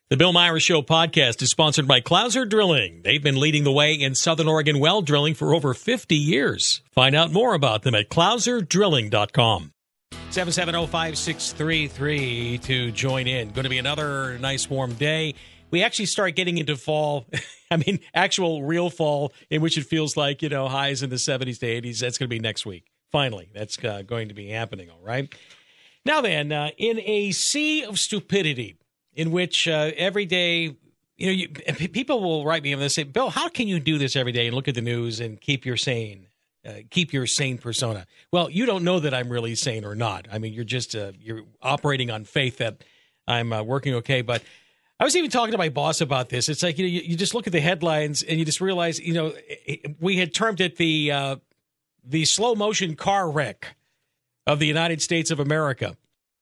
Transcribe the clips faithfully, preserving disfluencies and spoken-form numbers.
The Bill Myers Show podcast is sponsored by Clouser Drilling. They've been leading the way in Southern Oregon well drilling for over fifty years. Find out more about them at clouser drilling dot com. seven seven zero, five six three three to join in. Going to be another nice warm day. We actually start getting into fall. I mean, actual real fall in which it feels like, you know, highs in the seventies to eighties. That's going to be next week. Finally, that's uh, going to be happening, all right? Now then, uh, in a sea of stupidity, in which uh, every day, you know, you, people will write me and they say, Bill, how can you do this every day and look at the news and keep your sane, uh, keep your sane persona? Well, you don't know that I'm really sane or not. I mean, you're just uh, you're operating on faith that I'm uh, working okay. But I was even talking to my boss about this. It's like, you know, you, you just look at the headlines and you just realize, you know, we had termed it the uh, the slow motion car wreck of the United States of America.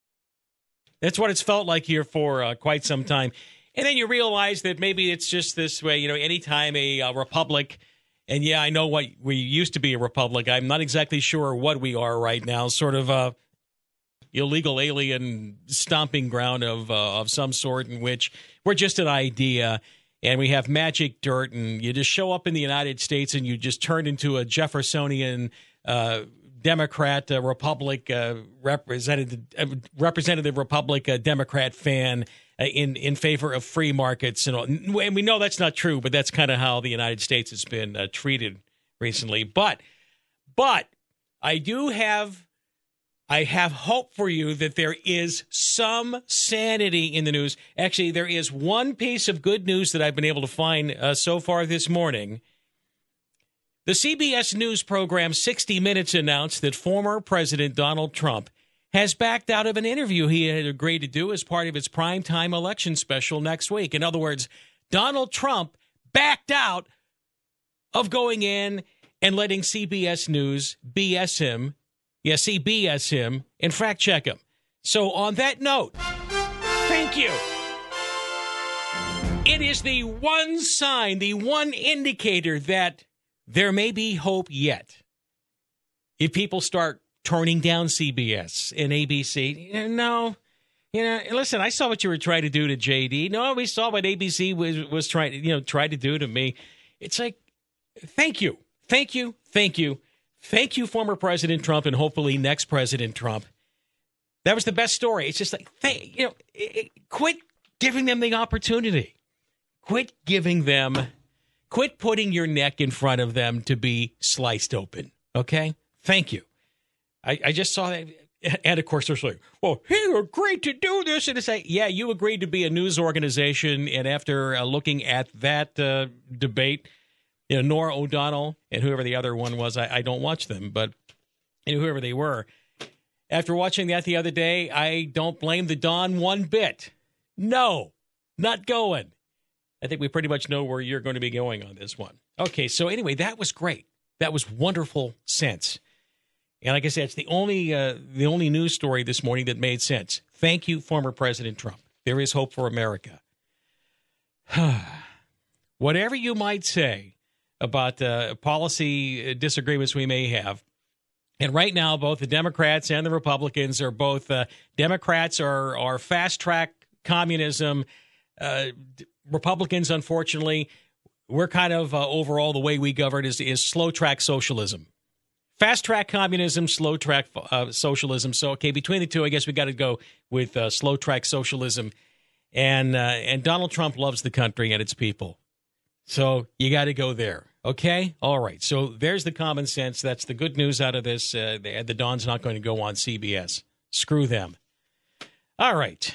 That's what it's felt like here for uh, quite some time. And then you realize that maybe it's just this way, you know, anytime a uh, republic, and yeah, I know what we used to be a republic. I'm not exactly sure what we are right now, sort of a illegal alien stomping ground of uh, of some sort in which we're just an idea and we have magic dirt and you just show up in the United States and you just turn into a Jeffersonian uh Democrat, uh, Republic, uh, representative, uh, representative Republic, uh, Democrat fan uh, in in favor of free markets, and all. And we know that's not true, but that's kind of how the United States has been uh, treated recently. But, but I do have, I have hope for you that there is some sanity in the news. Actually, there is one piece of good news that I've been able to find uh, so far this morning. The C B S News program sixty minutes announced that former President Donald Trump has backed out of an interview he had agreed to do as part of its primetime election special next week. In other words, Donald Trump backed out of going in and letting C B S News B S him, yes, C B S him, and fact check him. So on that note, thank you. It is the one sign, the one indicator that there may be hope yet. If people start turning down C B S and A B C, no, you know, listen, I saw what you were trying to do to J D. No, we saw what A B C was was trying to, you know, try to do to me. It's like, thank you, thank you, thank you, thank you, former President Trump, and hopefully next President Trump. That was the best story. It's just like, th- you know, it, it, quit giving them the opportunity. Quit giving them. Quit putting your neck in front of them to be sliced open, okay? Thank you. I, I just saw that. And, of course, they're saying, well, he agreed to do this. And it's like, yeah, you agreed to be a news organization. And after uh, looking at that uh, debate, you know, Nora O'Donnell and whoever the other one was, I, I don't watch them, but you know, whoever they were. After watching that the other day, I don't blame the Don one bit. No, not going. I think we pretty much know where you're going to be going on this one. Okay, so anyway, that was great. That was wonderful sense. And like I said, it's the only uh, the only news story this morning that made sense. Thank you, former President Trump. There is hope for America. Whatever you might say about uh, policy disagreements we may have, and right now both the Democrats and the Republicans are both, uh, Democrats are, are fast-track communism, uh Republicans, unfortunately, we're kind of uh, overall the way we govern is, is slow-track socialism. Fast-track communism, slow-track uh, socialism. So, okay, between the two, I guess we got to go with uh, slow-track socialism. And uh, and Donald Trump loves the country and its people. So you got to go there. Okay? All right. So there's the common sense. That's the good news out of this. Uh, the, the Don's not going to go on C B S. Screw them. All right.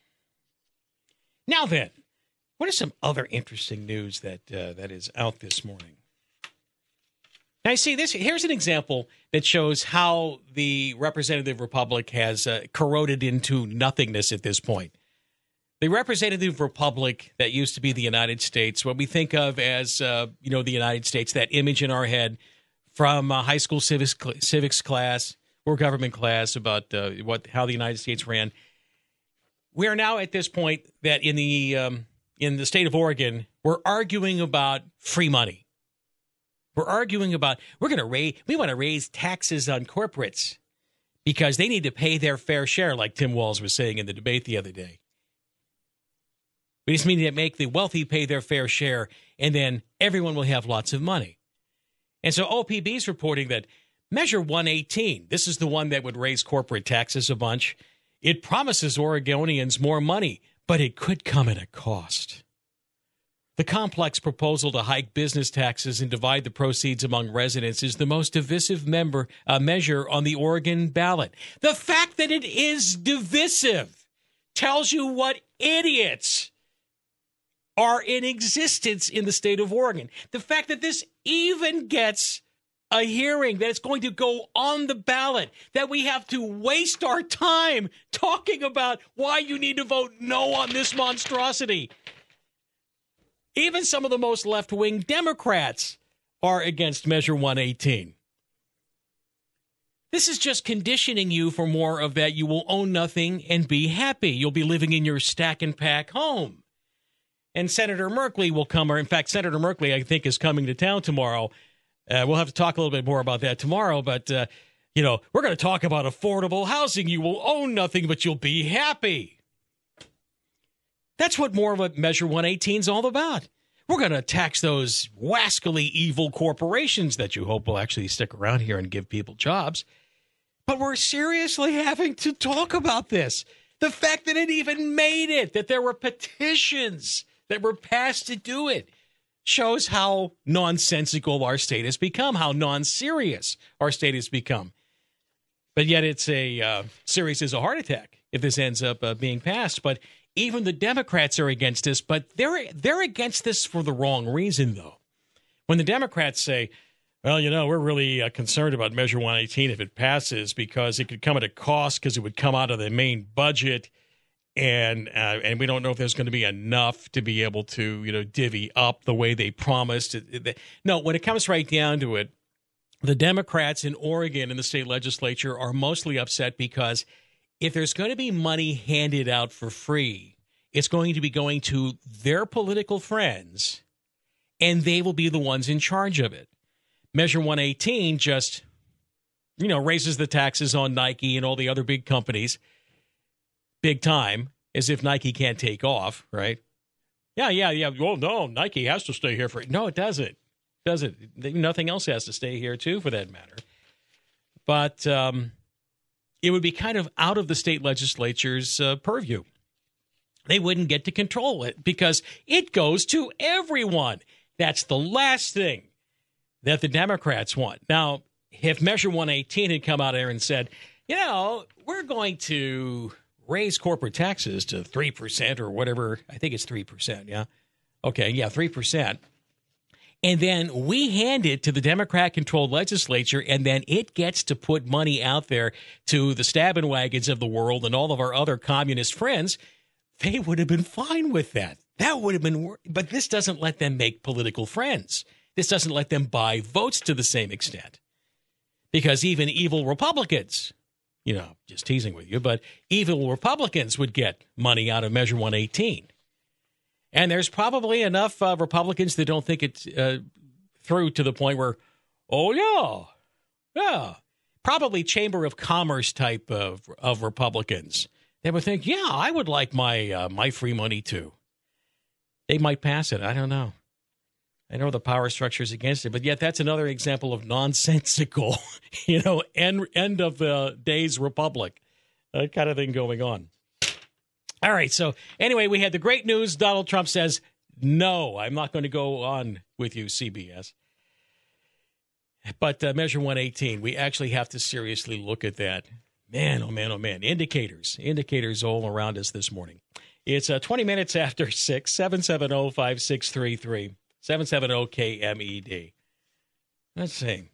Now then. What is some other interesting news that uh, that is out this morning? Now, see, this here's an example that shows how the representative republic has uh, corroded into nothingness at this point. The representative republic that used to be the United States, what we think of as, uh, you know, the United States, that image in our head from uh, high school civics, civics class or government class about uh, what how the United States ran. We are now at this point that in the um, in the state of Oregon, we're arguing about free money. We're arguing about we're going to raise we want to raise taxes on corporates because they need to pay their fair share, like Tim Walz was saying in the debate the other day. We just mean to make the wealthy pay their fair share, and then everyone will have lots of money. And so O P B is reporting that Measure one eighteen, this is the one that would raise corporate taxes a bunch. It promises Oregonians more money, but it could come at a cost. The complex proposal to hike business taxes and divide the proceeds among residents is the most divisive member, uh, measure on the Oregon ballot. The fact that it is divisive tells you what idiots are in existence in the state of Oregon. The fact that this even gets a hearing, that it's going to go on the ballot, that we have to waste our time talking about why you need to vote no on this monstrosity. Even some of the most left-wing Democrats are against Measure one eighteen. This is just conditioning you for more of that. You will own nothing and be happy. You'll be living in your stack and pack home. And Senator Merkley will come, or in fact, Senator Merkley, I think, is coming to town tomorrow. Uh, we'll have to talk a little bit more about that tomorrow. But, uh, you know, we're going to talk about affordable housing. You will own nothing, but you'll be happy. That's what more of a Measure one eighteen is all about. We're going to tax those wascally evil corporations that you hope will actually stick around here and give people jobs. But we're seriously having to talk about this. The fact that it even made it, that there were petitions that were passed to do it, shows how nonsensical our state has become, how non-serious our state has become. But yet it's a uh, serious as a heart attack if this ends up uh, being passed. But even the Democrats are against this, but they're they're against this for the wrong reason, though. When the Democrats say, well, you know, we're really uh, concerned about Measure one eighteen if it passes because it could come at a cost because it would come out of the main budget, and uh, and we don't know if there's going to be enough to be able to, you know, divvy up the way they promised. No, when it comes right down to it, the Democrats in Oregon in the state legislature are mostly upset because if there's going to be money handed out for free, it's going to be going to their political friends, and they will be the ones in charge of it. Measure one eighteen just, you know, raises the taxes on Nike and all the other big companies big time, as if Nike can't take off, right? Yeah, yeah, yeah. Well, no, Nike has to stay here for it. No, it doesn't. It doesn't. Nothing else has to stay here, too, for that matter. But um, it would be kind of out of the state legislature's uh, purview. They wouldn't get to control it because it goes to everyone. That's the last thing that the Democrats want. Now, if Measure one eighteen had come out there and said, you know, we're going to raise corporate taxes to three percent or whatever, I think it's three percent, yeah? Okay, yeah, three percent. And then we hand it to the Democrat-controlled legislature, and then it gets to put money out there to the stabbing wagons of the world and all of our other communist friends. They would have been fine with that. That would have been, but this doesn't let them make political friends. This doesn't let them buy votes to the same extent. Because even evil Republicans, you know, just teasing with you, but evil Republicans would get money out of Measure one eighteen. And there's probably enough uh, Republicans that don't think it's uh, through to the point where, oh, yeah, yeah, probably Chamber of Commerce type of, of Republicans. They would think, yeah, I would like my uh, my free money too. They might pass it. I don't know. I know the power structure is against it, but yet that's another example of nonsensical, you know, end, end of the days republic, that kind of thing going on. All right. So anyway, we had the great news. Donald Trump says, no, I'm not going to go on with you, C B S. But uh, Measure one eighteen, we actually have to seriously look at that. Man, oh, man, oh, man. Indicators, indicators all around us this morning. It's uh, twenty minutes after six, seven seven zero, five six three three, seven seven zero K M E D. Let's see.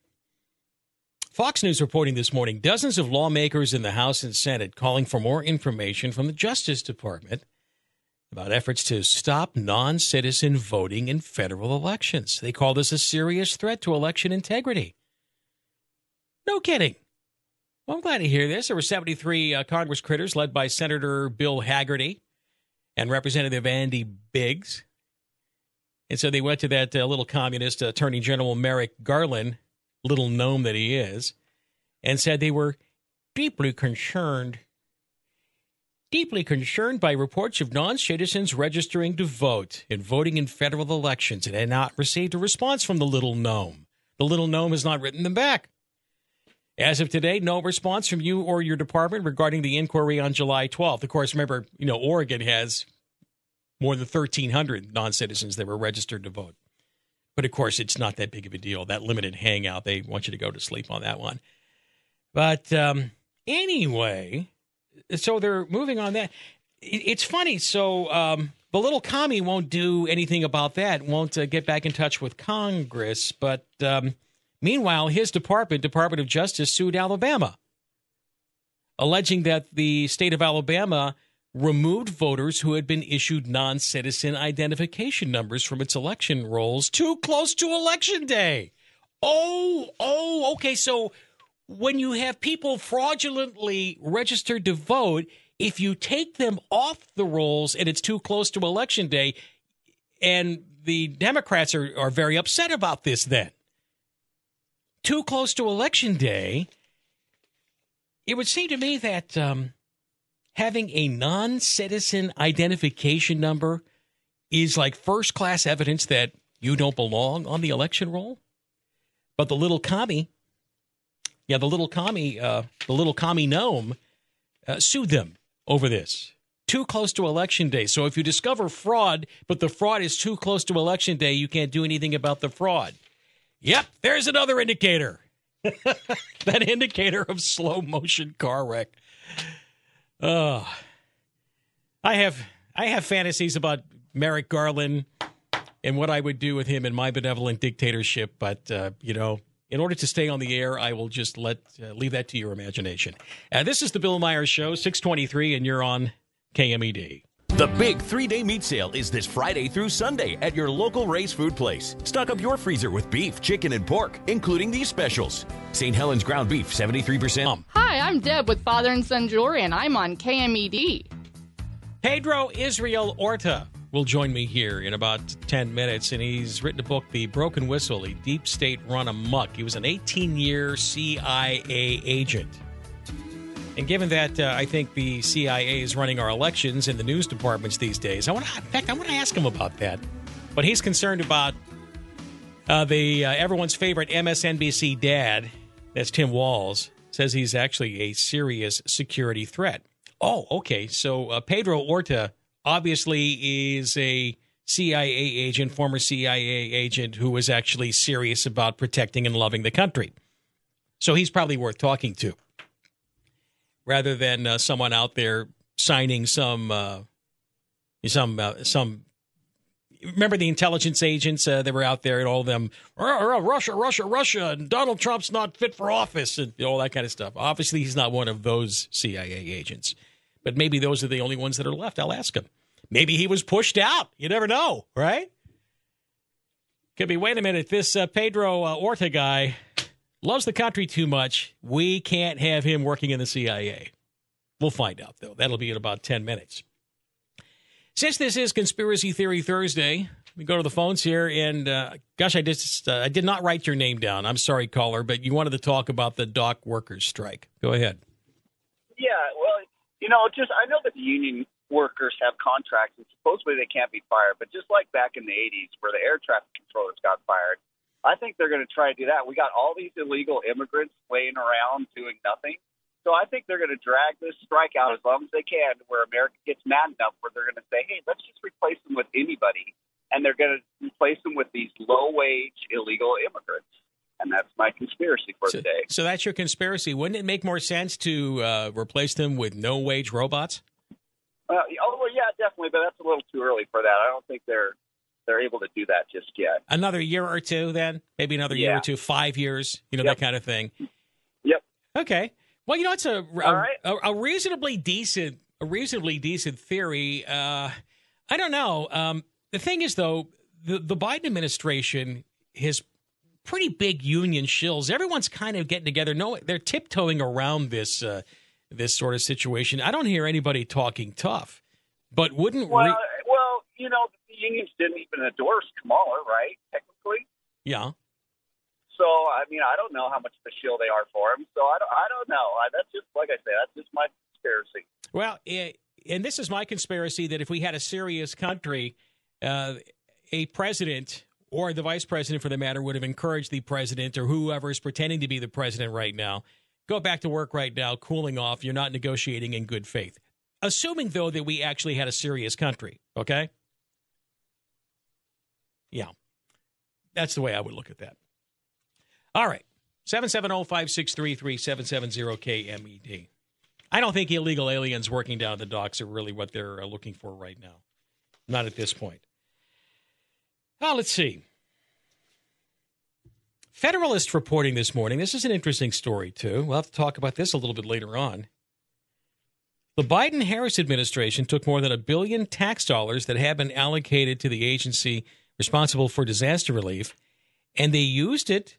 Fox News reporting this morning, dozens of lawmakers in the House and Senate calling for more information from the Justice Department about efforts to stop non-citizen voting in federal elections. They call this a serious threat to election integrity. No kidding. Well, I'm glad to hear this. There were seventy-three uh, Congress critters led by Senator Bill Hagerty and Representative Andy Biggs. And so they went to that uh, little communist Attorney General Merrick Garland, little gnome that he is, and said they were deeply concerned deeply concerned by reports of non-citizens registering to vote and voting in federal elections and had not received a response from the Little Gnome. The Little Gnome has not written them back. As of today, no response from you or your department regarding the inquiry on July twelfth. Of course, remember, you know, Oregon has more than thirteen hundred non-citizens that were registered to vote. But, of course, it's not that big of a deal. That limited hangout, they want you to go to sleep on that one. But um, anyway, so they're moving on that. It's funny. So um, the little commie won't do anything about that, won't uh, get back in touch with Congress. But um, meanwhile, his department, Department of Justice, sued Alabama, alleging that the state of Alabama removed voters who had been issued non-citizen identification numbers from its election rolls too close to Election Day. Oh, oh, okay. So when you have people fraudulently registered to vote, if you take them off the rolls and it's too close to Election Day, and the Democrats are, are very upset about this then. Too close to Election Day, it would seem to me that um, having a non-citizen identification number is like first-class evidence that you don't belong on the election roll. But the little commie, yeah, the little commie, uh, the little commie gnome uh, sued them over this. Too close to Election Day. So if you discover fraud, but the fraud is too close to Election Day, you can't do anything about the fraud. Yep, there's another indicator. That indicator of slow motion car wreck. Oh, I have I have fantasies about Merrick Garland and what I would do with him in my benevolent dictatorship. But, uh, you know, in order to stay on the air, I will just let uh, leave that to your imagination. Uh, this is the Bill Myers Show, six twenty-three, and you're on K M E D. The big three-day meat sale is this Friday through Sunday at your local Ray's Food Place. Stock up your freezer with beef, chicken, and pork, including these specials. Saint Helens ground beef, seventy-three percent. Um, Hi, I'm Deb with Father and Son Jewelry, and I'm on K M E D. Pedro Israel Orta will join me here in about ten minutes, and he's written a book, The Broken Whistle, A Deep State Run Amok. He was an eighteen-year C I A agent. And given that uh, I think the C I A is running our elections in the news departments these days, I want to, in fact, I want to ask him about that. But he's concerned about uh, the uh, everyone's favorite M S N B C dad, that's Tim Walz, says he's actually a serious security threat. Oh, okay. So uh, Pedro Orta obviously is a C I A agent, former C I A agent who was actually serious about protecting and loving the country. So he's probably worth talking to, rather than uh, someone out there signing some, uh, some, uh, some. Remember the intelligence agents uh, that were out there and all of them, Russia, Russia, Russia, and Donald Trump's not fit for office and all that kind of stuff. Obviously, he's not one of those C I A agents, but maybe those are the only ones that are left. I'll ask him. Maybe he was pushed out. You never know, right? Could be, wait a minute, this uh, Pedro uh, Orta guy loves the country too much. We can't have him working in the C I A. We'll find out, though. That'll be in about ten minutes. Since this is Conspiracy Theory Thursday, we go to the phones here. And, uh, gosh, I just uh, I did not write your name down. I'm sorry, caller, but you wanted to talk about the dock workers' strike. Go ahead. Yeah, well, you know, just I know that the union workers have contracts, and supposedly they can't be fired. But just like back in the eighties where the air traffic controllers got fired, I think they're going to try to do that. We got all these illegal immigrants laying around doing nothing. So I think they're going to drag this strike out as long as they can, where America gets mad enough where they're going to say, hey, let's just replace them with anybody. And they're going to replace them with these low-wage illegal immigrants. And that's my conspiracy for so, today. So that's your conspiracy. Wouldn't it make more sense to uh, replace them with no-wage robots? Uh, oh, well, yeah, definitely. But that's a little too early for that. I don't think they're they're able to do that just yet. Another year or two, then? Maybe another yeah. year or two, five years, you know, yep. that kind of thing. Yep. Okay. Well, you know, it's a a, right. a, a reasonably decent, a reasonably decent theory. Uh, I don't know. Um, the thing is, though, the, the Biden administration has pretty big union shills. Everyone's kind of getting together. No, they're tiptoeing around this uh, this sort of situation. I don't hear anybody talking tough. But wouldn't well, re- well, you know, the unions didn't even endorse Kamala, right? Technically. Yeah. So, I mean, I don't know how much of a shield they are for him. So, I don't, I don't know. I, that's just, like I say, that's just my conspiracy. Well, it, and this is my conspiracy, that if we had a serious country, uh, a president or the vice president, for the matter, would have encouraged the president or whoever is pretending to be the president right now, go back to work right now, cooling off. You're not negotiating in good faith. Assuming, though, that we actually had a serious country, okay? Yeah. That's the way I would look at that. All right. seven seven zero, five six three, three seven seven zero K M E D. I don't think illegal aliens working down the docks are really what they're looking for right now. Not at this point. Now, let's see. Federalist reporting this morning. This is an interesting story, too. We'll have to talk about this a little bit later on. The Biden-Harris administration took more than a billion tax dollars that had been allocated to the agency responsible for disaster relief, and they used it.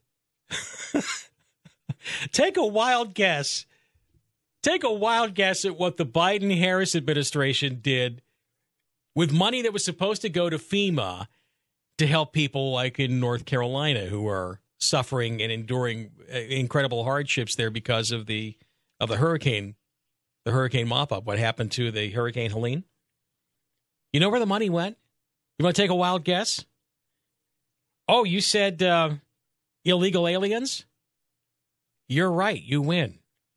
Take a wild guess. Take a wild guess at what the Biden-Harris administration did with money that was supposed to go to FEMA to help people like in North Carolina who are suffering and enduring incredible hardships there because of the of the hurricane, the hurricane mop-up. What happened to the Hurricane Helene? You know where the money went? You want to take a wild guess? Oh, you said uh, illegal aliens? You're right. You win.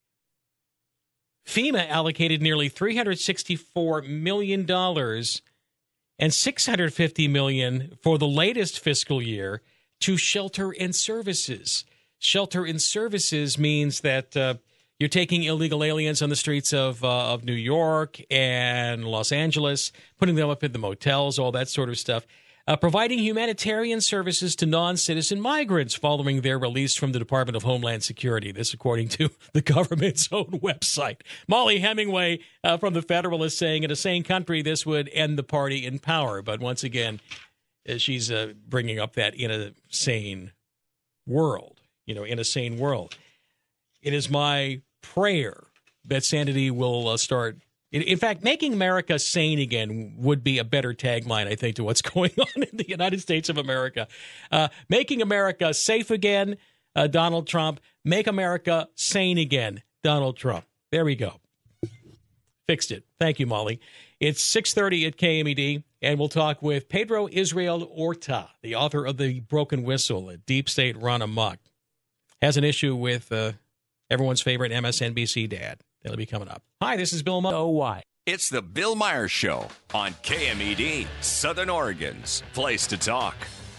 FEMA allocated nearly three hundred sixty-four million dollars and six hundred fifty million dollars for the latest fiscal year to shelter and services. Shelter and services means that uh, you're taking illegal aliens on the streets of uh, of New York and Los Angeles, putting them up in the motels, all that sort of stuff. Uh, providing humanitarian services to non-citizen migrants following their release from the Department of Homeland Security. This, according to the government's own website. Molly Hemingway uh, from the Federalist saying, in a sane country, this would end the party in power. But once again, uh, she's uh, bringing up that in a sane world, you know, in a sane world. It is my prayer that sanity will uh, start. In fact, making America sane again would be a better tagline, I think, to what's going on in the United States of America. Uh, making America safe again, uh, Donald Trump. Make America sane again, Donald Trump. There we go. Fixed it. Thank you, Molly. It's six thirty at K M E D, and we'll talk with Pedro Israel Orta, the author of The Broken Whistle, A Deep State Run Amok. Has an issue with uh, everyone's favorite M S N B C dad. That'll be coming up. Hi, this is Bill Meyer. Oh, why? It's the Bill Meyer Show on K M E D, Southern Oregon's place to talk.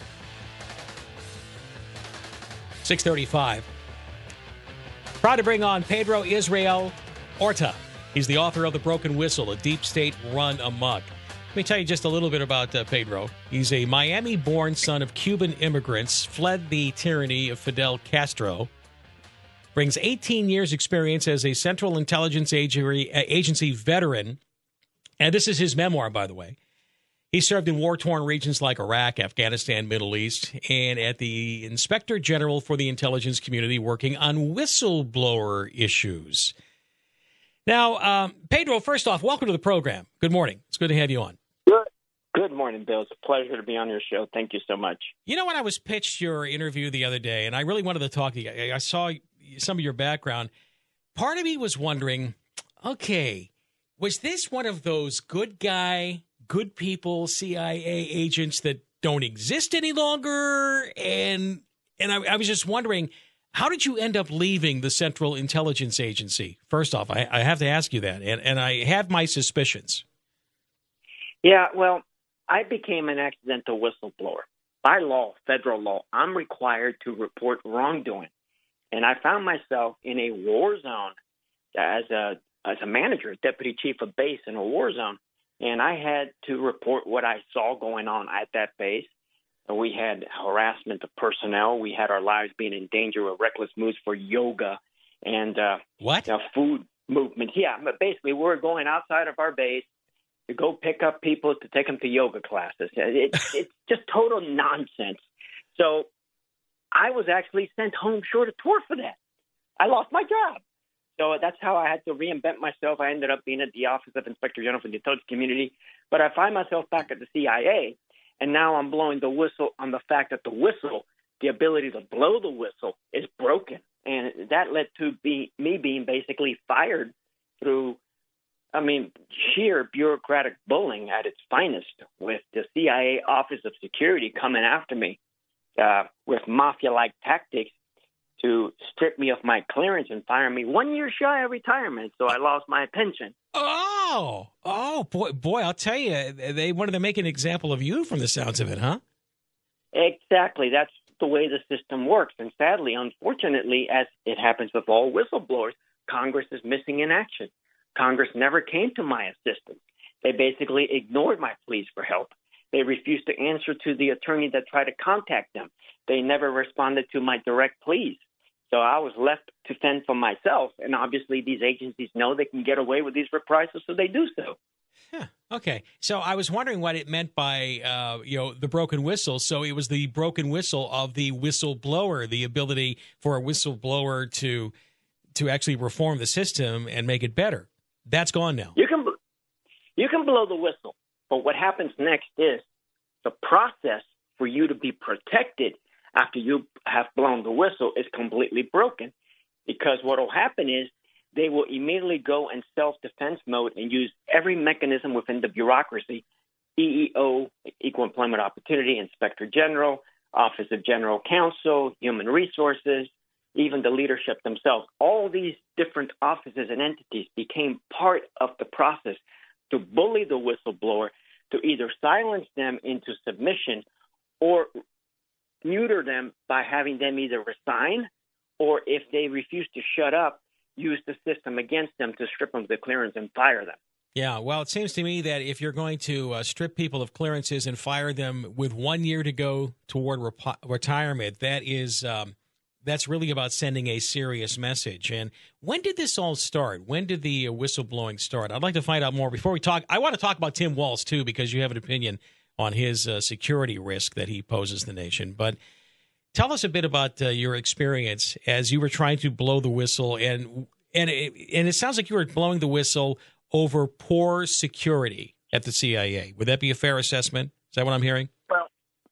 six thirty-five. Proud to bring on Pedro Israel Orta. He's the author of The Broken Whistle, A Deep State Run Amok. Let me tell you just a little bit about uh, Pedro. He's a Miami-born son of Cuban immigrants, fled the tyranny of Fidel Castro, brings eighteen years experience as a Central Intelligence Agency veteran. And this is his memoir, by the way. He served in war-torn regions like Iraq, Afghanistan, Middle East, and at the Inspector General for the intelligence community working on whistleblower issues. Now, um, Pedro, first off, welcome to the program. Good morning. It's good to have you on. Good. Good morning, Bill. It's a pleasure to be on your show. Thank you so much. You know, when I was pitched your interview the other day, and I really wanted to talk to you, I saw some of your background. Part of me was wondering, okay, was this one of those good guy, good people C I A agents that don't exist any longer? And and I, I was just wondering, how did you end up leaving the Central Intelligence Agency? First off, I, I have to ask you that, and, and I have my suspicions. Yeah, well, I became an accidental whistleblower. By law, federal law, I'm required to report wrongdoing. And I found myself in a war zone as a as a manager, deputy chief of base in a war zone. And I had to report what I saw going on at that base. We had harassment of personnel. We had our lives being in danger of reckless moves for yoga and uh, what? Uh, food movement. Yeah, but basically we're going outside of our base to go pick up people to take them to yoga classes. It, it's just total nonsense. So I was actually sent home short of tour for that. I lost my job. So that's how I had to reinvent myself. I ended up being at the Office of Inspector General for the Intelligence Community. But I find myself back at the C I A, and now I'm blowing the whistle on the fact that the whistle, the ability to blow the whistle, is broken. And that led to be, me being basically fired through I mean, sheer bureaucratic bullying at its finest, with the C I A Office of Security coming after me uh, with mafia-like tactics to strip me of my clearance and fire me one year shy of retirement, so I lost my pension. Oh, oh, boy, boy, I'll tell you, they wanted to make an example of you from the sounds of it, huh? Exactly. That's the way the system works. And sadly, unfortunately, as it happens with all whistleblowers, Congress is missing in action. Congress never came to my assistance. They basically ignored my pleas for help. They refused to answer to the attorney that tried to contact them. They never responded to my direct pleas. So I was left to fend for myself. And obviously, these agencies know they can get away with these reprisals, so they do so. Huh. Okay. So I was wondering what it meant by, uh, you know, the broken whistle. So it was the broken whistle of the whistleblower, the ability for a whistleblower to to actually reform the system and make it better. That's gone now. You can you can blow the whistle, but what happens next is the process for you to be protected after you have blown the whistle is completely broken, because what will happen is they will immediately go in self-defense mode and use every mechanism within the bureaucracy, E E O, Equal Employment Opportunity, Inspector General, Office of General Counsel, Human Resources, even the leadership themselves. All these different offices and entities became part of the process to bully the whistleblower, to either silence them into submission or neuter them by having them either resign, or if they refuse to shut up, use the system against them to strip them of the clearance and fire them. Yeah, well, it seems to me that if you're going to uh, strip people of clearances and fire them with one year to go toward rep- retirement, that is um, that's really about sending a serious message. And when did this all start? When did the uh, whistleblowing start? I'd like to find out more. Before we talk, I want to talk about Tim Walz, too, because you have an opinion on his uh, security risk that he poses the nation. But tell us a bit about uh, your experience as you were trying to blow the whistle, and and it, and it sounds like you were blowing the whistle over poor security at the C I A. Would that be a fair assessment? Is that what I'm hearing? Well,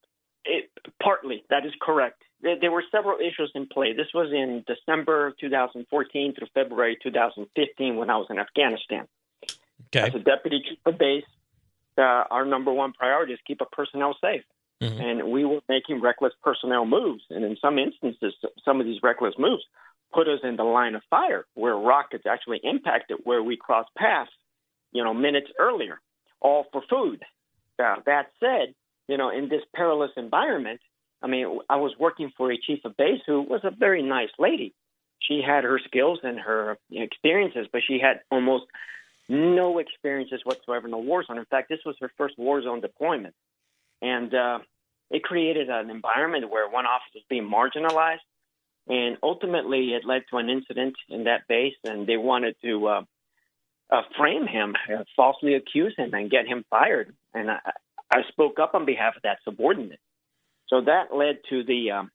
it, partly that is correct. There, there were several issues in play. This was in December two thousand fourteen through February two thousand fifteen when I was in Afghanistan. Okay. As a deputy chief of base, uh, our number one priority is keep our personnel safe. Mm-hmm. And we were making reckless personnel moves. And in some instances, some of these reckless moves put us in the line of fire where rockets actually impacted where we crossed paths, you know, minutes earlier, all for food. Uh, that said, you know, in this perilous environment, I mean, I was working for a chief of base who was a very nice lady. She had her skills and her experiences, but she had almost no experiences whatsoever in a war zone. In fact, this was her first war zone deployment. And uh, it created an environment where one officer was being marginalized. And ultimately, it led to an incident in that base, and they wanted to uh, uh, frame him, uh, falsely accuse him, and get him fired. And I, I spoke up on behalf of that subordinate. So that led to the um,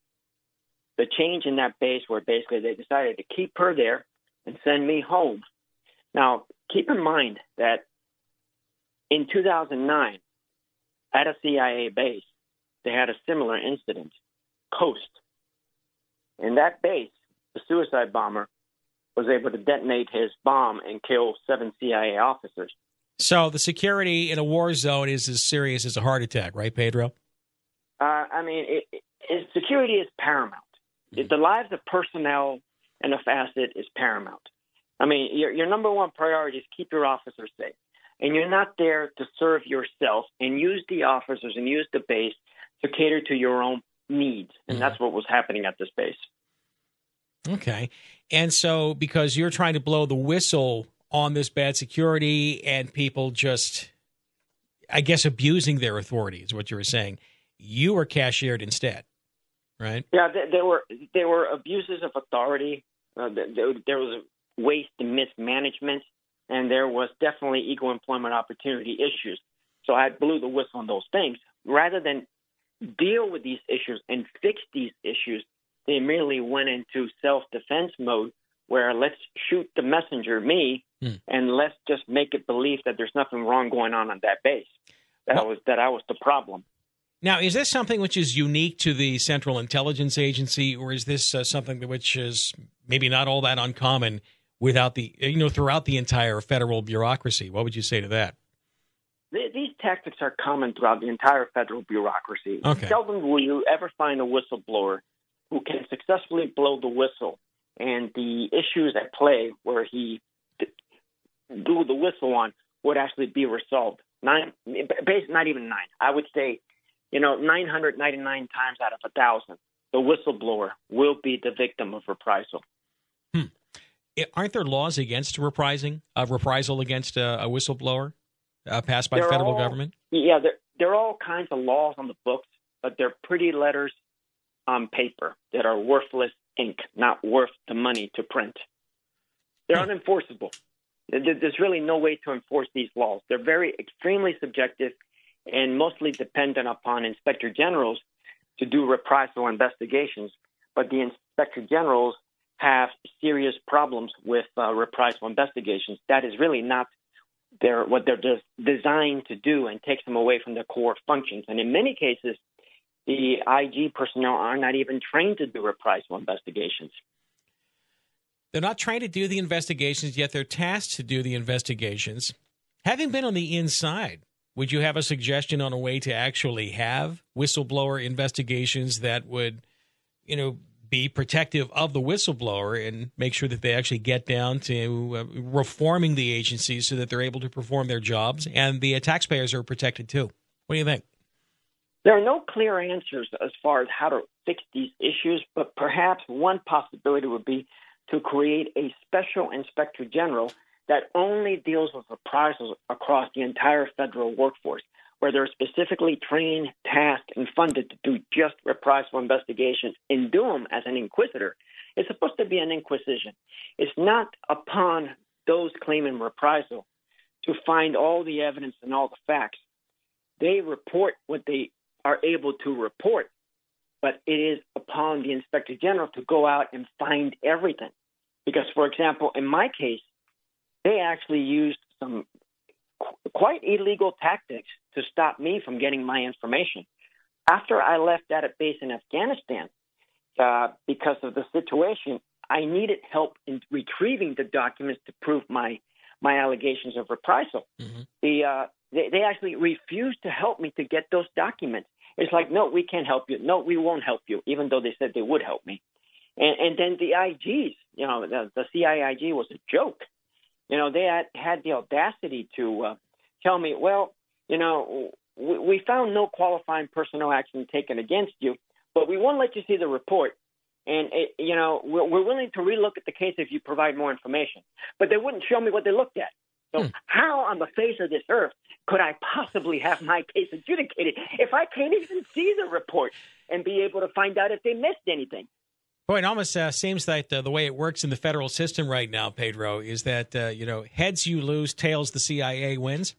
the change in that base, where basically they decided to keep her there and send me home. Now, keep in mind that in two thousand nine, at a C I A base, they had a similar incident, Coast. In that base, the suicide bomber was able to detonate his bomb and kill seven C I A officers. So the security in a war zone is as serious as a heart attack, right, Pedro? Uh, I mean, it, it, security is paramount. Mm-hmm. The lives of personnel and a facet is paramount. I mean, your, your number one priority is keep your officers safe. And you're not there to serve yourself and use the officers and use the base to cater to your own needs. And mm-hmm. that's what was happening at this base. Okay. And so because you're trying to blow the whistle on this bad security and people just, I guess, abusing their authority is what you were saying, you were cashiered instead, right? Yeah, there, there were there were abuses of authority. Uh, there, there was waste and mismanagement. And there was definitely equal employment opportunity issues. So I blew the whistle on those things. Rather than deal with these issues and fix these issues, they immediately went into self-defense mode where let's shoot the messenger, me, mm. and let's just make it believe that there's nothing wrong going on on that base. That well, was that I was the problem. Now, is this something which is unique to the Central Intelligence Agency, or is this uh, something which is maybe not all that uncommon without the, you know, throughout the entire federal bureaucracy. What would you say to that? These tactics are common throughout the entire federal bureaucracy. Okay. Seldom will you ever find a whistleblower who can successfully blow the whistle and the issues at play where he blew the whistle on would actually be resolved. Nine, not even nine. I would say, you know, nine hundred ninety-nine times out of a thousand, the whistleblower will be the victim of reprisal. Hmm. Aren't there laws against reprising, uh, reprisal against a, a whistleblower? Uh, passed by the federal all, government? Yeah, there, there are all kinds of laws on the books, but they're pretty letters on paper that are worthless ink, not worth the money to print. They're hmm. unenforceable. There's really no way to enforce these laws. They're very extremely subjective and mostly dependent upon inspector generals to do reprisal investigations. But the inspector generals have serious problems with uh, reprisal investigations. That is really not They're what they're just designed to do and takes them away from their core functions. And in many cases, the I G personnel are not even trained to do reprisal investigations. They're not trained to do the investigations, yet they're tasked to do the investigations. Having been on the inside, would you have a suggestion on a way to actually have whistleblower investigations that would, you know, be protective of the whistleblower and make sure that they actually get down to uh, reforming the agencies so that they're able to perform their jobs and the uh, taxpayers are protected too? What do you think? There are no clear answers as far as how to fix these issues, but perhaps one possibility would be to create a special inspector general that only deals with reprisals across the entire federal workforce, where they're specifically trained, tasked, and funded to do just reprisal investigations and do them as an inquisitor. It's supposed to be an inquisition. It's not upon those claiming reprisal to find all the evidence and all the facts. They report what they are able to report, but it is upon the inspector general to go out and find everything. Because, for example, in my case, they actually used some quite illegal tactics to stop me from getting my information. After I left that at base in Afghanistan, uh, because of the situation, I needed help in retrieving the documents to prove my my allegations of reprisal. Mm-hmm. The uh, they, they actually refused to help me to get those documents. It's like, no, we can't help you. No, we won't help you, even though they said they would help me. And, and then the I Gs, you know, the, the C I A I G was a joke. You know, they had, had the audacity to uh, tell me, well, you know, we, we found no qualifying personnel action taken against you, but we won't let you see the report. And, it, you know, we're, we're willing to relook at the case if you provide more information. But they wouldn't show me what they looked at. So hmm. how on the face of this earth could I possibly have my case adjudicated if I can't even see the report and be able to find out if they missed anything? Boy, it almost uh, seems that uh, the way it works in the federal system right now, Pedro, is that, uh, you know, heads you lose, tails the C I A wins?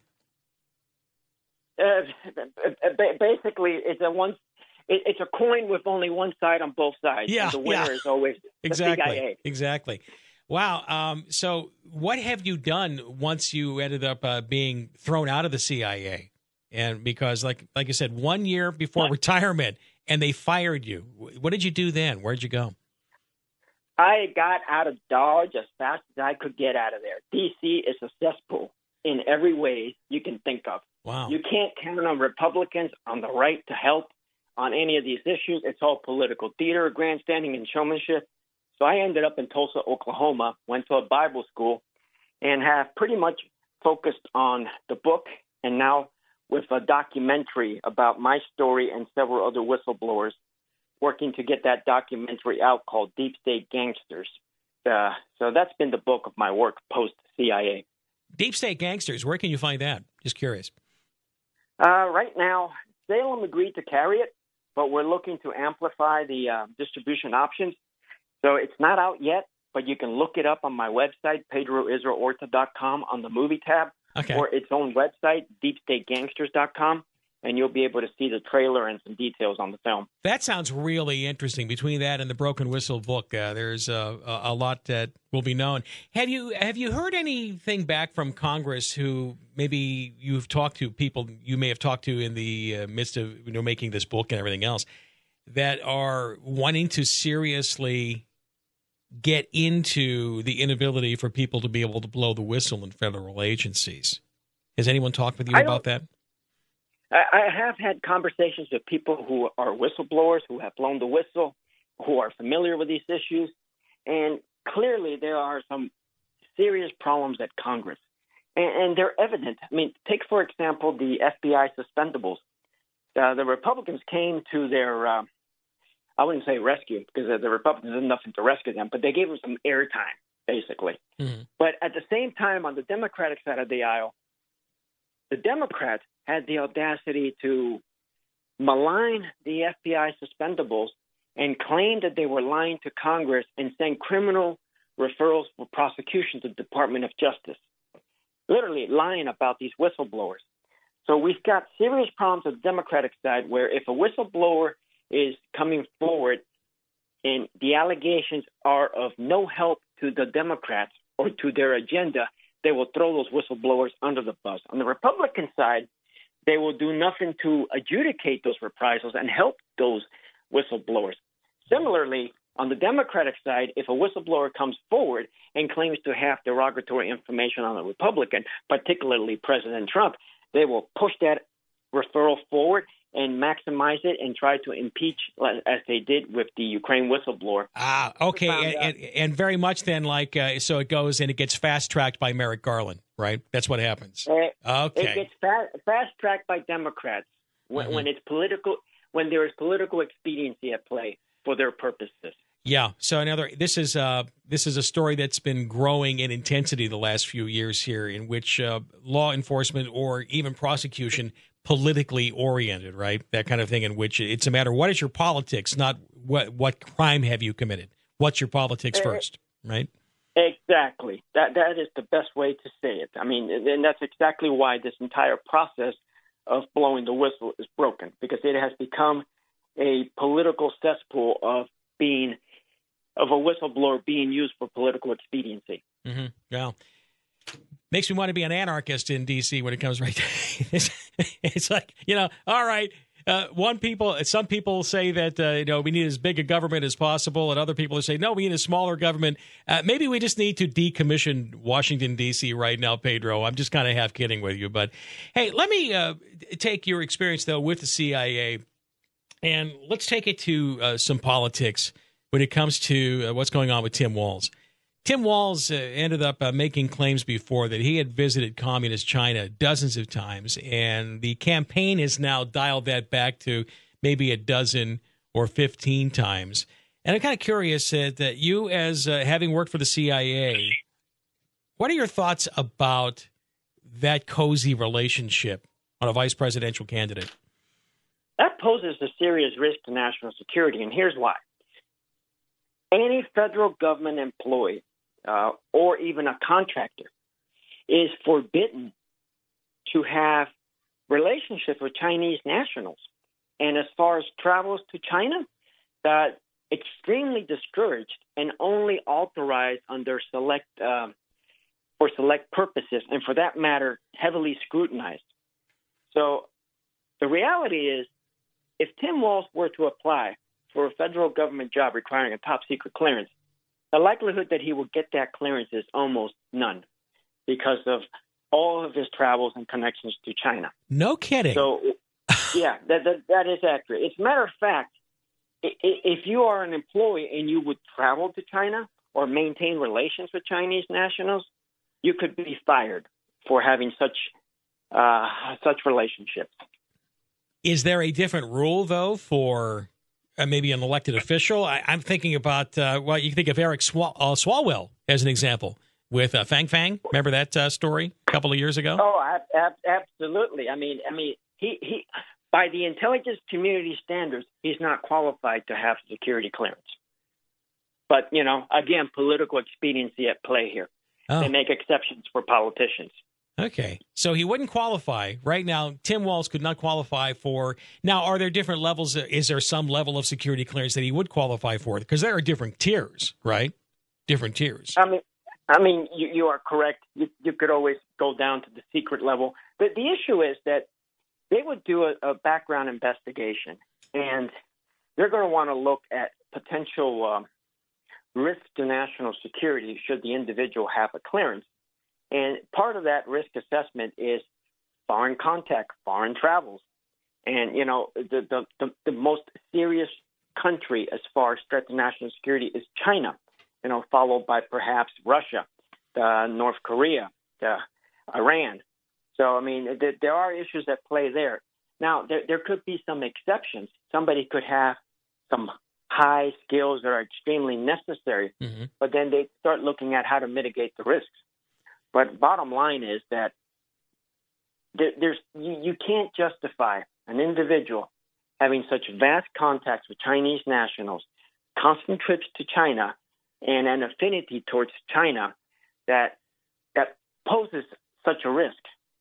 Uh, basically, it's a one. It's a coin with only one side on both sides. Yeah, and the winner yeah. is always the exactly, C I A. Exactly. Wow. Um, so what have you done once you ended up uh, being thrown out of the C I A? And because, like like I said, one year before what? retirement, and they fired you. What did you do then? Where'd you go? I got out of Dodge as fast as I could get out of there. D C is a cesspool in every way you can think of. Wow. You can't count on Republicans on the right to help on any of these issues. It's all political theater, grandstanding, and showmanship. So I ended up in Tulsa, Oklahoma, went to a Bible school, and have pretty much focused on the book, and now with a documentary about my story and several other whistleblowers, working to get that documentary out called Deep State Gangsters. Uh, so that's been the bulk of my work post-C I A. Deep State Gangsters, where can you find that? Just curious. Uh, right now, Salem agreed to carry it, but we're looking to amplify the uh, distribution options. So it's not out yet, but you can look it up on my website, pedro israel orta dot com, on the movie tab, okay. or its own website, deep state gangsters dot com, and you'll be able to see the trailer and some details on the film. That sounds really interesting. Between that and the Broken Whistle book, uh, there's uh, a lot that will be known. Have you have you heard anything back from Congress who maybe you've talked to, people you may have talked to in the uh, midst of you know making this book and everything else, that are wanting to seriously get into the inability for people to be able to blow the whistle in federal agencies. Has anyone talked with you about that? I, I have had conversations with people who are whistleblowers, who have blown the whistle, who are familiar with these issues, and clearly there are some serious problems at Congress, and, and they're evident. I mean, take, for example, the F B I suspendables. Uh, the Republicans came to their, uh, I wouldn't say rescue, because the Republicans did nothing to rescue them, but they gave them some airtime, basically. Mm-hmm. But at the same time, on the Democratic side of the aisle, the Democrats had the audacity to malign the F B I suspendables and claim that they were lying to Congress and send criminal referrals for prosecution to the Department of Justice, literally lying about these whistleblowers. So we've got serious problems on the Democratic side where if a whistleblower is coming forward and the allegations are of no help to the Democrats or to their agenda, they will throw those whistleblowers under the bus. On the Republican side, they will do nothing to adjudicate those reprisals and help those whistleblowers. Similarly, on the Democratic side, if a whistleblower comes forward and claims to have derogatory information on a Republican, particularly President Trump, they will push that referral forward and maximize it and try to impeach, as they did with the Ukraine whistleblower. Ah, okay, and, and, and very much then, like, uh, so it goes and it gets fast-tracked by Merrick Garland, right? That's what happens. Uh, okay. It gets fa- fast-tracked by Democrats when, mm-hmm. when it's political, when there is political expediency at play for their purposes. Yeah. So another, this is uh, this is a story that's been growing in intensity the last few years here, in which uh, law enforcement or even prosecution politically oriented, right? That kind of thing, in which it's a matter what is your politics, not what what crime have you committed. What's your politics first, right? Exactly. That that is the best way to say it. I mean, and that's exactly why this entire process of blowing the whistle is broken, because it has become a political cesspool of being of a whistleblower being used for political expediency. Mm-hmm. Yeah. Makes me want to be an anarchist in D C when it comes right to it's, it's like, you know, all right, uh, one people, some people say that, uh, you know, we need as big a government as possible, and other people say, no, we need a smaller government. Uh, maybe we just need to decommission Washington, D C right now, Pedro. I'm just kind of half kidding with you. But, hey, let me uh, take your experience, though, with the C I A, and let's take it to uh, some politics when it comes to uh, what's going on with Tim Walz. Tim Walz uh, ended up uh, making claims before that he had visited communist China dozens of times, and the campaign has now dialed that back to maybe a dozen or fifteen times. And I'm kind of curious uh, that you, as uh, having worked for the C I A, what are your thoughts about that cozy relationship on a vice presidential candidate? That poses a serious risk to national security, and here's why. Any federal government employee uh, or even a contractor is forbidden to have relationships with Chinese nationals. And as far as travels to China, that extremely discouraged and only authorized under select uh, for select purposes, and for that matter, heavily scrutinized. So the reality is, if Tim Walz were to apply for a federal government job requiring a top-secret clearance, the likelihood that he will get that clearance is almost none because of all of his travels and connections to China. No kidding. So, yeah, that, that, that is accurate. As a matter of fact, if you are an employee and you would travel to China or maintain relations with Chinese nationals, you could be fired for having such uh, such relationships. Is there a different rule, though, for uh, maybe an elected official? I, I'm thinking about, uh, well, you can think of Eric Swal- uh, Swalwell as an example with uh, Fang Fang. Remember that uh, story a couple of years ago? Oh, ab- ab- absolutely. I mean, I mean, he, he by the intelligence community standards, he's not qualified to have security clearance. But, you know, again, political expediency at play here. Oh. They make exceptions for politicians. Okay. So he wouldn't qualify. Right now, Tim Walz could not qualify for. Now, are there different levels? Is there some level of security clearance that he would qualify for? Because there are different tiers, right? Different tiers. I mean, I mean, you, you are correct. You, you could always go down to the secret level. But the issue is that they would do a, a background investigation, and they're going to want to look at potential um, risk to national security should the individual have a clearance. And part of that risk assessment is foreign contact, foreign travels. And, you know, the, the, the, the most serious country as far as threat to national security is China, you know, followed by perhaps Russia, uh, North Korea, uh, Iran. So, I mean, th- there are issues at play there. Now, there, there could be some exceptions. Somebody could have some high skills that are extremely necessary, mm-hmm. but then they start looking at how to mitigate the risks. But bottom line is that there, there's you, you can't justify an individual having such vast contacts with Chinese nationals, constant trips to China, and an affinity towards China that that poses such a risk.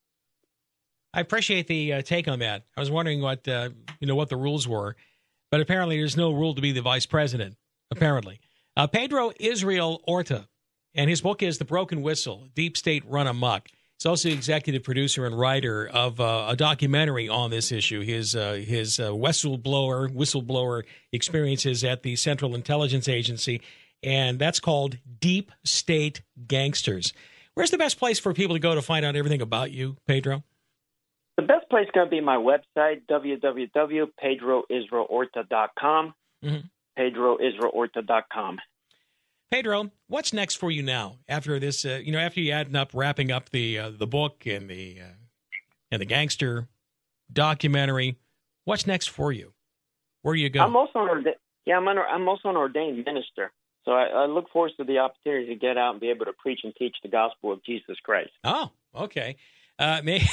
I appreciate the uh, take on that. I was wondering what uh, you know what the rules were, but apparently there's no rule to be the vice president. Apparently, uh, Pedro Israel Orta, and his book is The Broken Whistle: Deep State Run Amok. He's also the executive producer and writer of uh, a documentary on this issue. His uh, his uh, whistleblower whistleblower experiences at the Central Intelligence Agency, and that's called Deep State Gangsters. Where's the best place for people to go to find out everything about you, Pedro? The best place is going to be my website, w w w dot pedro israel orta dot com, mm-hmm. pedro israel orta dot com. Pedro, what's next for you now after this? Uh, you know, after you add up, wrapping up the uh, the book and the uh, and the gangster documentary, what's next for you? Where do you go? I'm also an orda- yeah, I'm, an, I'm also an ordained minister, so I, I look forward to the opportunity to get out and be able to preach and teach the gospel of Jesus Christ. Oh, okay. Uh, may,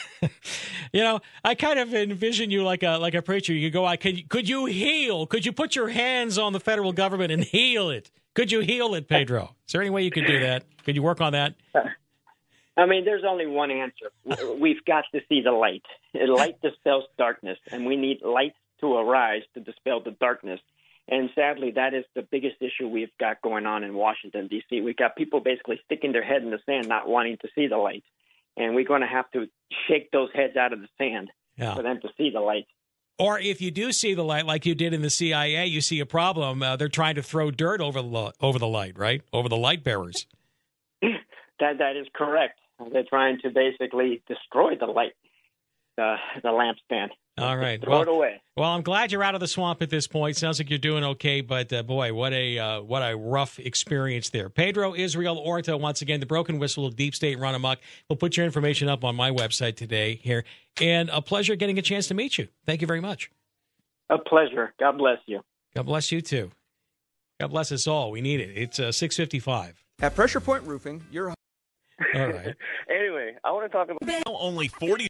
you know, I kind of envision you like a like a preacher. You go out. Could could you heal? Could you put your hands on the federal government and heal it? Could you heal it, Pedro? Is there any way you could do that? Could you work on that? I mean, there's only one answer. We've got to see the light. Light dispels darkness, and we need light to arise to dispel the darkness. And sadly, that is the biggest issue we've got going on in Washington, D C. We've got people basically sticking their head in the sand, not wanting to see the light. And we're going to have to shake those heads out of the sand yeah. for them to see the light. Or if you do see the light, like you did in the C I A, you see a problem. Uh, they're trying to throw dirt over the over the light, right? Over the light bearers. that that is correct. They're trying to basically destroy the light, uh, the lampstand. All right, throw well, it away. Well, I'm glad you're out of the swamp at this point. Sounds like you're doing okay, but uh, boy, what a uh, what a rough experience there. Pedro Israel Orta, once again, The Broken Whistle of Deep State Run Amok. We'll put your information up on my website today here. And a pleasure getting a chance to meet you. Thank you very much. A pleasure. God bless you. God bless you, too. God bless us all. We need it. It's uh, six fifty-five. At Pressure Point Roofing, you're... All right. Anyway, I want to talk about... Now only forty...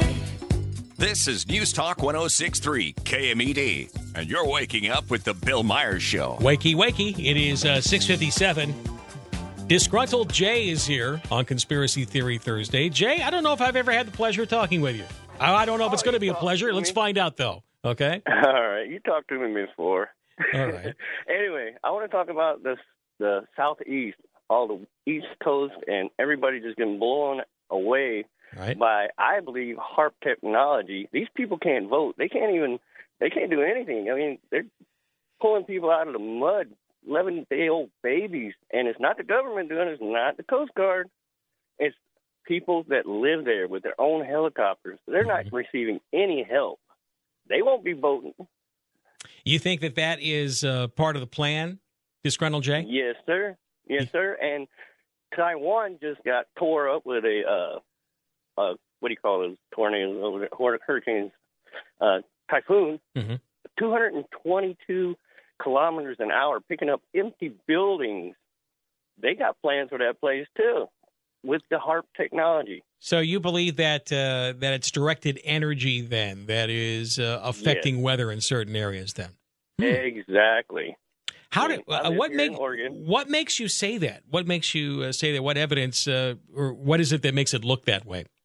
This is News Talk one oh six point three K M E D, and you're waking up with the Bill Myers Show. Wakey, wakey. It is uh, six fifty-seven. Disgruntled Jay is here on Conspiracy Theory Thursday. Jay, I don't know if I've ever had the pleasure of talking with you. I, I don't know if it's going to be a pleasure. Let's find out, though. Okay? All right. You talked to me before. All right. Anyway, I want to talk about this, the Southeast, all the East Coast, and everybody just getting blown away right. by, I believe, HAARP technology. These people can't vote. They can't even, they can't do anything. I mean, they're pulling people out of the mud, eleven-day-old babies, and it's not the government doing it. It's not the Coast Guard. It's people that live there with their own helicopters. They're not mm-hmm. receiving any help. They won't be voting. You think that that is uh, part of the plan, Disgruntled Jay? Yes, sir. Yes, sir. And Taiwan just got tore up with a, uh, uh, what do you call those tornadoes over there? Hurricanes, uh, typhoon, mm-hmm. two hundred twenty-two kilometers an hour, picking up empty buildings. They got plans for that place, too, with the HAARP technology. So you believe that uh, that it's directed energy, then, that is uh, affecting yes. weather in certain areas, then? Hmm. Exactly. How did uh, what make what makes you say that? What makes you uh, say that? What evidence uh, or what is it that makes it look that way?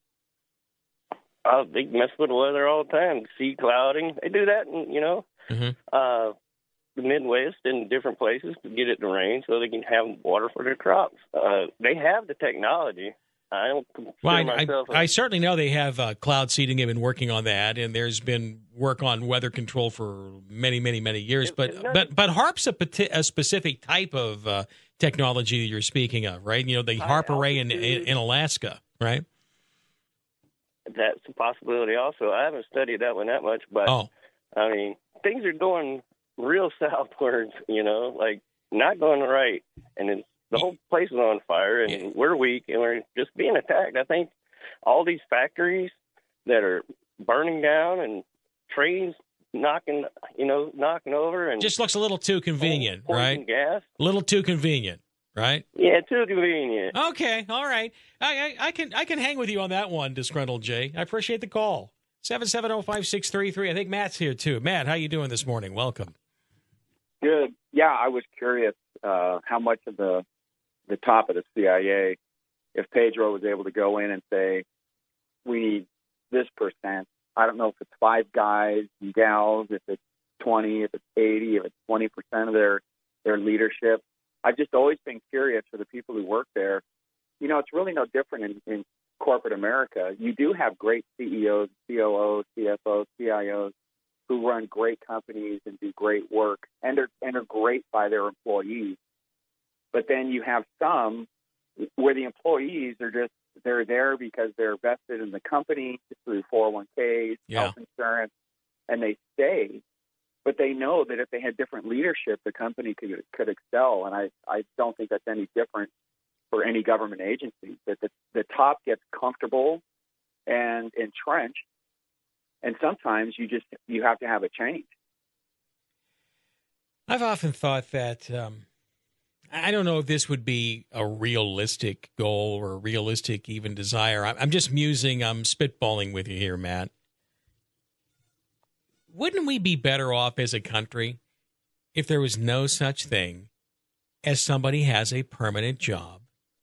Uh, they mess with the weather all the time. Sea clouding, they do that, in, you know, mm-hmm. uh, the Midwest and different places to get it to rain so they can have water for their crops. Uh, they have the technology. I don't consider well, I, myself. I, a, I certainly know they have uh, cloud seeding. They've been working on that, and there's been work on weather control for many, many, many years. It, but it but but HAARP's a, pati- a specific type of uh, technology that you're speaking of, right? You know, the HAARP array in, in in Alaska, right? That's a possibility. Also, I haven't studied that one that much, but oh. I mean, things are going real southwards. You know, like not going right, and it's. The whole place is on fire, and yeah. we're weak, and we're just being attacked. I think all these factories that are burning down and trains knocking, you know, knocking over, and just looks a little too convenient, right? Gas, a little too convenient, right? Yeah, too convenient. Okay, all right. I, I, I can I can hang with you on that one, Disgruntled Jay. I appreciate the call. seven seven zero, five six three three. I think Matt's here too. Matt, how you doing this morning? Welcome. Good. Yeah, I was curious uh, how much of the the top of the C I A, if Pedro was able to go in and say, we need this percent. I don't know if it's five guys and gals, if it's twenty, if it's eighty, if it's twenty percent of their, their leadership. I've just always been curious for the people who work there. You know, it's really no different in, in corporate America. You do have great C E Os, C O Os, C F Os, C I Os who run great companies and do great work and are, and are great by their employees. But then you have some where the employees are just, they're there because they're vested in the company through four oh one k's, yeah. health insurance, and they stay. But they know that if they had different leadership, the company could could excel. And I, I don't think that's any different for any government agency, that the, the top gets comfortable and entrenched. And sometimes you just, you have to have a change. I've often thought that, um, I don't know if this would be a realistic goal or a realistic even desire. I'm just musing, I'm spitballing with you here, Matt. Wouldn't we be better off as a country if there was no such thing as somebody has a permanent job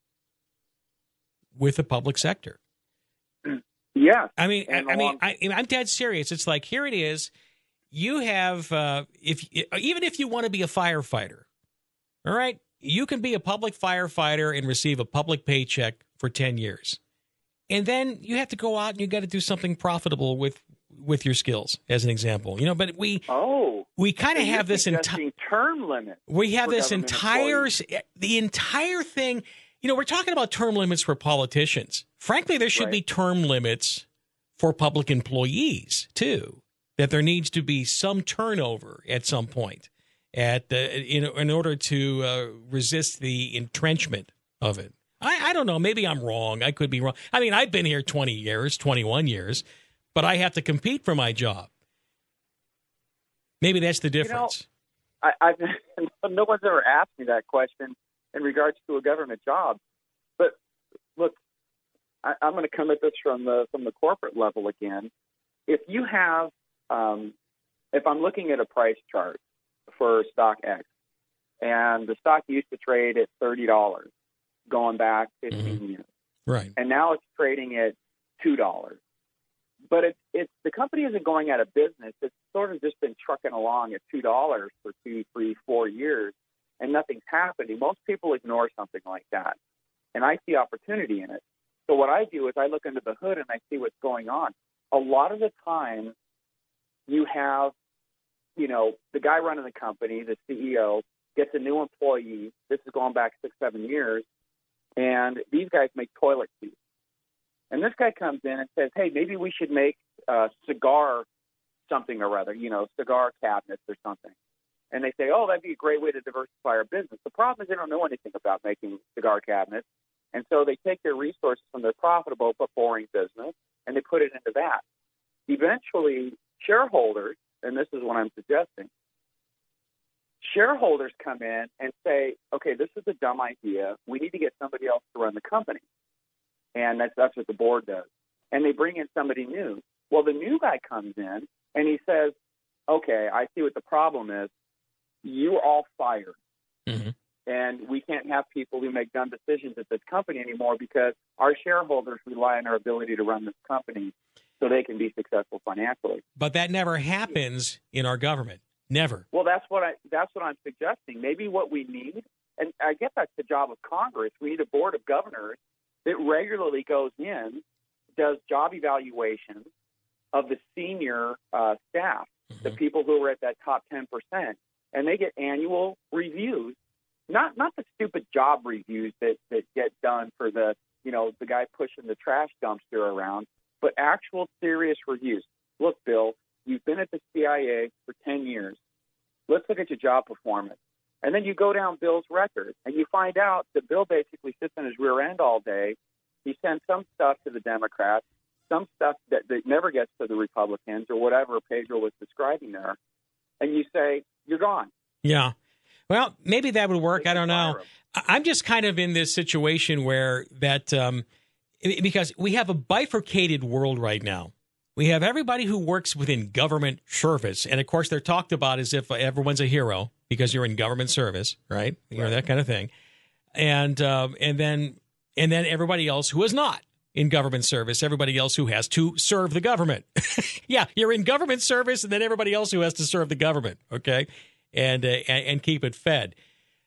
with the public sector? Yeah. I mean, I, I mean, I, I'm dead serious. It's like, here it is. You have, uh, if even if you want to be a firefighter, all right, you can be a public firefighter and receive a public paycheck for ten years. And then you have to go out and you got to do something profitable with, with your skills, as an example. You know, but we oh, we kind of so have this entire term limit. We have this entire employees. the entire thing. You know, we're talking about term limits for politicians. Frankly, there should right. be term limits for public employees too. That there needs to be some turnover at some point, at uh, in in order to uh, resist the entrenchment of it. I, I don't know. Maybe I'm wrong. I could be wrong. I mean, I've been here twenty years, twenty-one years, but I have to compete for my job. Maybe that's the difference. You know, I, I've, no one's ever asked me that question in regards to a government job. But look, I, I'm going to come at this from the from the corporate level again. If you have, um, if I'm looking at a price chart for stock X, and the stock used to trade at thirty dollars going back fifteen mm-hmm. years, right? And now it's trading at two dollars. But it's it's the company isn't going out of business. It's sort of just been trucking along at two dollars for two, three, four years, and nothing's happening. Most people ignore something like that, and I see opportunity in it. So what I do is I look under the hood and I see what's going on. A lot of the time, you have, you know, the guy running the company, the C E O, gets a new employee. This is going back six, seven years, and these guys make toilet seats. And this guy comes in and says, hey, maybe we should make uh, cigar something or other, you know, cigar cabinets or something. And they say, oh, that'd be a great way to diversify our business. The problem is they don't know anything about making cigar cabinets. And so they take their resources from their profitable but boring business and they put it into that. Eventually, shareholders, and this is what I'm suggesting, shareholders come in and say, okay, this is a dumb idea. We need to get somebody else to run the company. And that's that's what the board does. And they bring in somebody new. Well, the new guy comes in and he says, okay, I see what the problem is. You're all fired. Mm-hmm. And we can't have people who make dumb decisions at this company anymore because our shareholders rely on our ability to run this company so they can be successful financially. But that never happens in our government. Never. Well, that's what I that's what I'm suggesting. Maybe what we need, and I guess that's the job of Congress, we need a board of governors that regularly goes in, does job evaluations of the senior uh, staff, mm-hmm. the people who are at that top ten percent, and they get annual reviews, not not the stupid job reviews that, that get done for the, you know, the guy pushing the trash dumpster around, but actual serious reviews. Look, Bill, you've been at the C I A for ten years. Let's look at your job performance. And then you go down Bill's record, and you find out that Bill basically sits in his rear end all day. He sends some stuff to the Democrats, some stuff that, that never gets to the Republicans or whatever Pedro was describing there. And you say, you're gone. Yeah. Well, maybe that would work. I don't know. I'm just kind of in this situation where that um, because we have a bifurcated world right now. We have everybody who works within government service. And, of course, they're talked about as if everyone's a hero because you're in government service, right? You know, that kind of thing. And um, and then and then everybody else who is not in government service, everybody else who has to serve the government. Yeah, you're in government service, and then everybody else who has to serve the government, okay, and uh, and, and keep it fed.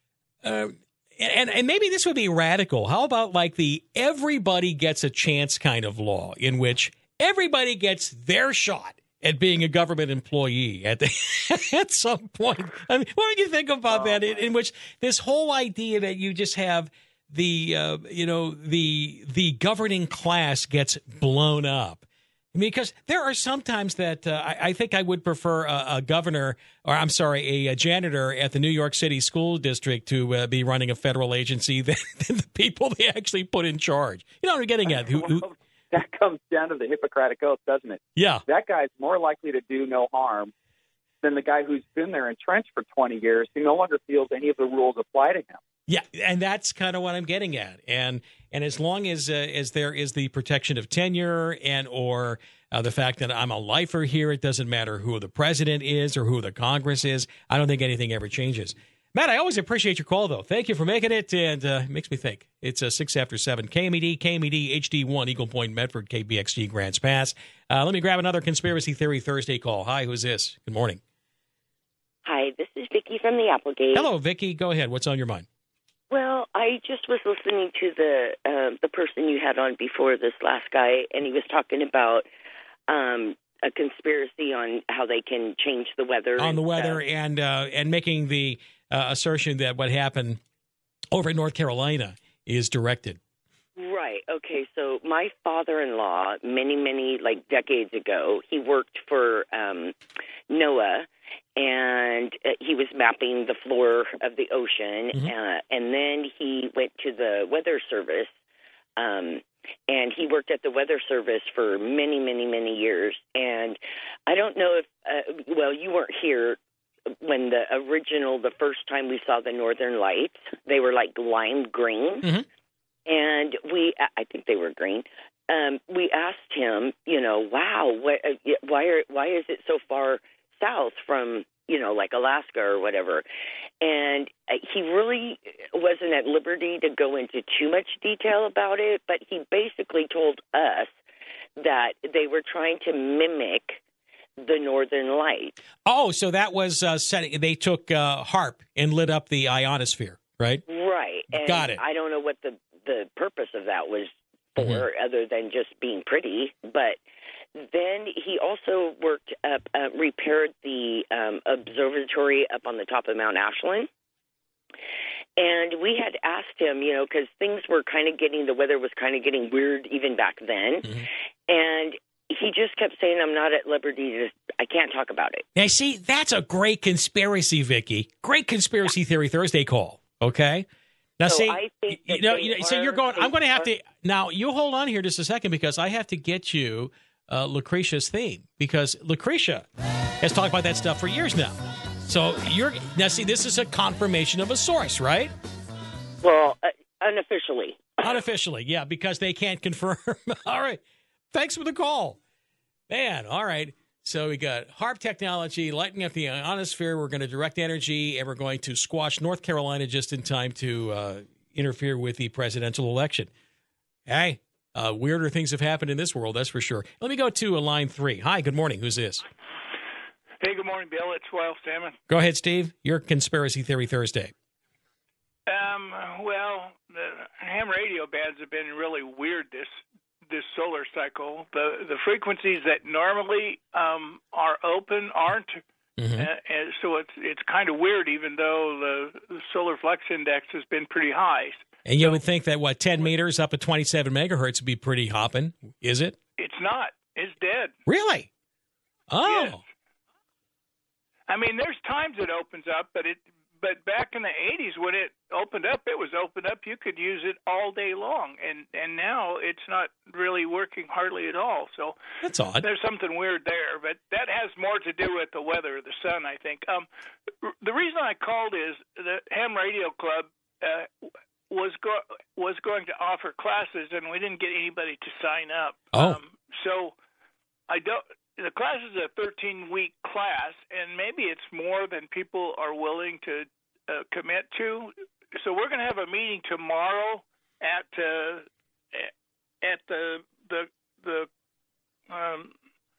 Uh, and and maybe this would be radical. How about like the everybody gets a chance kind of law in which everybody gets their shot at being a government employee at the, at some point. I mean, what do you think about that? In, in which this whole idea that you just have the uh, you know the the governing class gets blown up. I mean, because there are some times that uh, I, I think I would prefer a, a governor, or I'm sorry, a, a janitor at the New York City School District to uh, be running a federal agency than, than the people they actually put in charge. You know what I'm getting at? Who, who, That comes down to the Hippocratic Oath, doesn't it? Yeah. That guy's more likely to do no harm than the guy who's been there entrenched for twenty years who no longer feels any of the rules apply to him. Yeah, and that's kind of what I'm getting at. And and as long as uh, as there is the protection of tenure and or uh, the fact that I'm a lifer here, it doesn't matter who the president is or who the Congress is. I don't think anything ever changes. Matt, I always appreciate your call, though. Thank you for making it, and uh, it makes me think. It's uh, six after seven. K M E D, K M E D, H D one, Eagle Point, Medford, K B X G, Grants Pass. Uh, let me grab another Conspiracy Theory Thursday call. Hi, who's this? Good morning. Hi, this is Vicki from the Applegate. Hello, Vicki. Go ahead. What's on your mind? Well, I just was listening to the uh, the person you had on before, this last guy, and he was talking about um, a conspiracy on how they can change the weather. On the weather stuff. and uh, and making the uh, assertion that what happened over in North Carolina is directed. Right. Okay. So my father-in-law, many, many, like decades ago, he worked for um, NOAA, and uh, he was mapping the floor of the ocean. Mm-hmm. Uh, and then he went to the Weather Service, um, and he worked at the Weather Service for many, many, many years. And I don't know if, uh, well, you weren't here when the original, the first time we saw the Northern Lights. They were like lime green. Mm-hmm. And we, I think they were green. Um, we asked him, you know, wow, what, uh, why are, why is it so far south from, you know, like Alaska or whatever? And he really wasn't at liberty to go into too much detail about it, but he basically told us that they were trying to mimic the Northern Lights. Oh, so that was uh, setting. They took uh, HAARP and lit up the ionosphere, right? Right. And got it. I don't know what the the purpose of that was for, mm-hmm. other than just being pretty. But then he also worked up, uh, repaired the um, observatory up on the top of Mount Ashland. And we had asked him, you know, because things were kind of getting, the weather was kind of getting weird even back then. Mm-hmm. And he just kept saying, I'm not at liberty to, I can't talk about it. Now, see, that's a great conspiracy, Vicki. Great Conspiracy Theory Thursday call, okay? Now, so see, I think you know, you know so you're going, I'm going to have to, now, you hold on here just a second because I have to get you uh, Lucretia's theme because Lucretia has talked about that stuff for years now. So you're, now, see, this is a confirmation of a source, right? Well, uh, unofficially. Unofficially, yeah, because they can't confirm. All right. Thanks for the call. Man, all right. So we got HAARP technology, lighting up the ionosphere. We're going to direct energy, and we're going to squash North Carolina just in time to uh, interfere with the presidential election. Hey, uh, weirder things have happened in this world, that's for sure. Let me go to uh, line three. Hi, good morning. Who's this? Hey, good morning, Bill. It's Wild Salmon. Go ahead, Steve. Your Conspiracy Theory Thursday. Um, well, the ham radio bands have been really weird this this solar cycle. The the frequencies that normally um, are open aren't, mm-hmm. uh, and so it's it's kind of weird. Even though the, the solar flux index has been pretty high. And you would think that what ten meters up at twenty-seven megahertz would be pretty hopping, is it? It's not. It's dead. Really? Oh. Yes. I mean, there's times it opens up, but it. But back in the eighties, when it opened up, it was opened up. You could use it all day long, and and now it's not really working hardly at all. So that's odd. There's something weird there, but that has more to do with the weather, the sun, I think. Um, the reason I called is the Ham Radio Club uh, was go- was going to offer classes, and we didn't get anybody to sign up. Oh, um, so I don't. The class is a thirteen-week class, and maybe it's more than people are willing to uh, commit to. So we're going to have a meeting tomorrow at uh, at the the the um,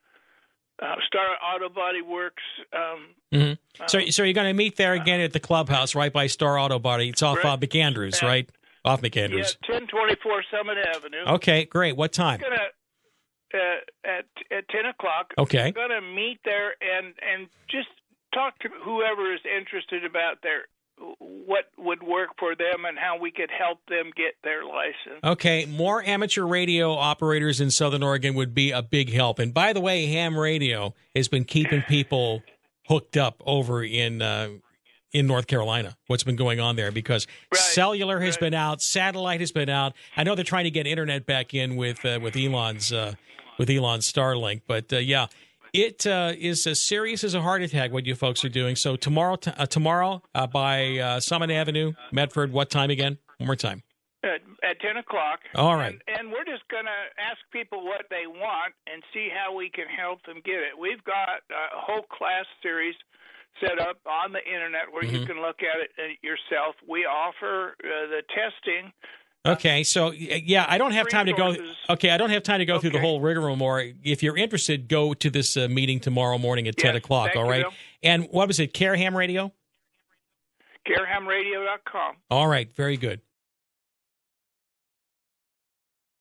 uh, Star Auto Body Works. Um, mm-hmm. So, so you're going to meet there again uh, at the clubhouse, right by Star Auto Body. It's off right, uh, McAndrews, uh, right? Off McAndrews. Yeah, ten twenty-four Summit Avenue. Okay, great. What time? Gonna, Uh, at at ten o'clock. Okay. We're going to meet there and, and just talk to whoever is interested about their what would work for them and how we could help them get their license. Okay, more amateur radio operators in Southern Oregon would be a big help. And by the way, ham radio has been keeping people hooked up over in uh, in North Carolina. What's been going on there? Because right, cellular has right. been out, satellite has been out. I know they're trying to get internet back in with uh, with Elon's. Uh, with Elon's Starlink. But, uh, yeah, it uh, is as serious as a heart attack what you folks are doing. So tomorrow t- uh, tomorrow uh, by uh, Summit Avenue, Medford, what time again? One more time. At, at ten o'clock. All right. And, and we're just going to ask people what they want and see how we can help them get it. We've got a whole class series set up on the Internet where mm-hmm. you can look at it yourself. We offer uh, the testing. Okay, so yeah, I don't have time to go. Okay, I don't have time to go okay. through the whole rigmarole more. If you're interested, go to this uh, meeting tomorrow morning at yes, ten o'clock. All right, you. And what was it? Care Ham Radio. care ham radio dot com. All right, very good.